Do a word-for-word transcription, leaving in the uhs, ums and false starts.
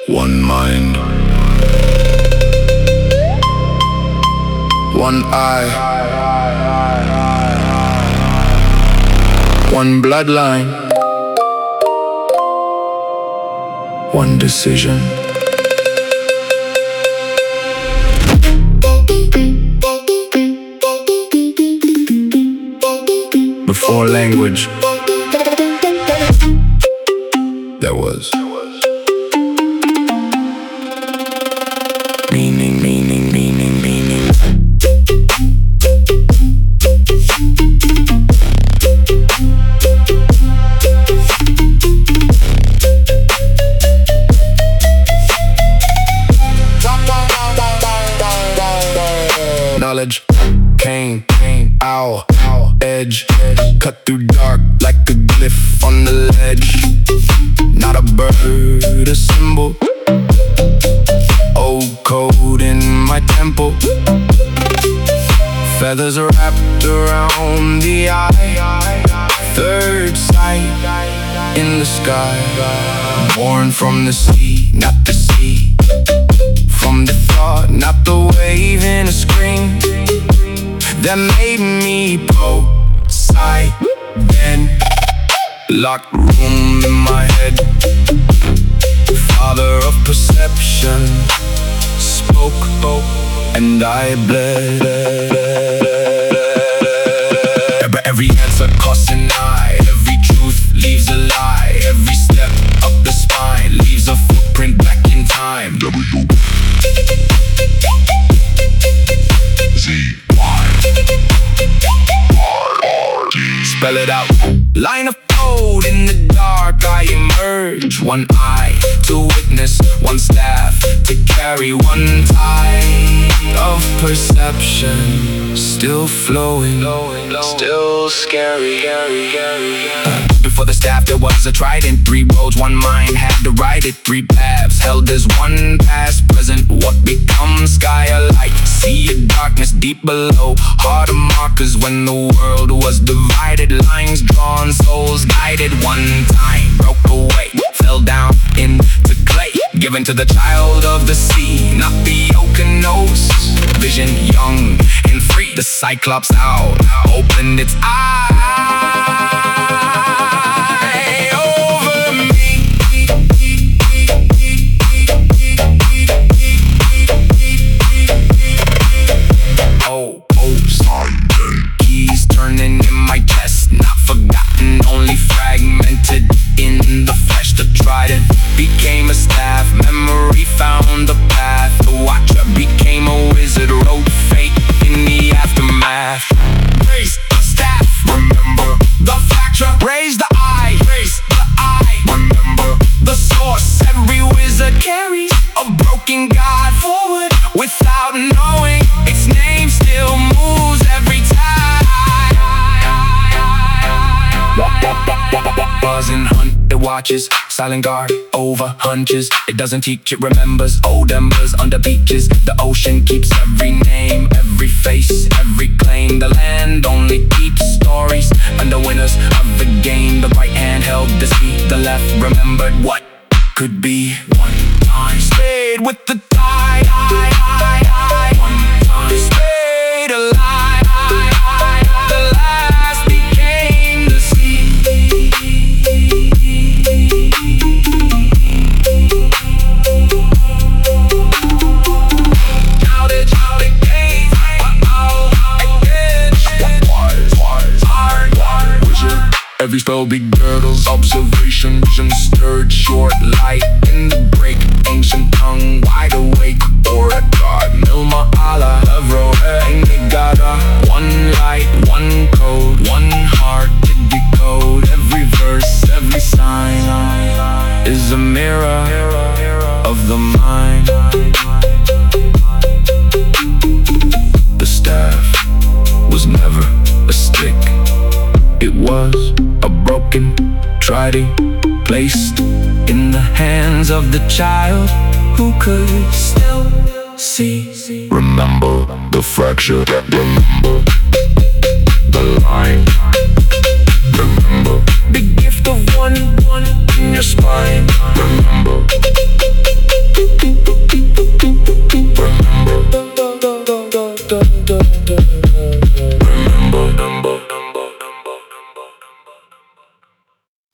One mind, one eye, one bloodline, one decision. Before language, there was meaning, meaning, meaning, meaning. Knowledge came, owl, edge, cut through dark like a glyph on the ledge. Not a bird, a symbol, old code in my temple. Feathers wrapped around the eye, third sight in the sky. Born from the sea, not the sea, from the thought, not the wave in a screen that made me Poseidon. Locked room in my head, father of perception, spoke, and I bled. But every answer costs an eye, every truth leaves a lie, every step up the spine leaves a footprint back in time. Z Y R D. Spell it out. Line of code in the dark, I emerge. One eye to witness, one staff to carry, one tide of perception still flowing, still scary. Before the staff there was a trident, three roads, one mind had to ride it, three paths held as one past, present, what becomes sky alight. Sea of darkness deep below, heart of markers when the world was divided, lines drawn, souls guided. One time broke away, fell down into clay, given to the child of the sea, not the Okeanos. Vision young and free, the Cyclops out opened its eye over me. Oh, oh, Simon. Keys turning in my chest, not forgotten, only fragmented in the flesh. The trident became a staff, memory found a path. The watcher became a wizard, wrote fate in the aftermath. Raise the staff, remember the fracture. Raise the eye, raise the eye, remember the source. Every wizard carries a broken god forward without knowing its name still moves every time. Buzzing hunt, it watches, silent guard over hunches. It doesn't teach, it remembers old embers under beaches. The ocean keeps every name, every face, every claim. The land only keeps stories, and the winners of the game. The right hand held the sea, the left remembered what could be. One time stayed with the tide, one time stayed alive. The last became the sea. Knowledge, knowledge gains, uh-oh, again. Hard, hard, wizard. Every spell big girdles, observation, vision stirred, short light in the break, ancient tongue, wide awake, or a god, Milma Allah, Evro, Enigada. One light, one code, one heart to decode. Every verse, every sign is a mirror of the mind. The staff was never a stick, it was a broken trident placed in the hands of the child who could still see. Remember the fracture, remember the line, remember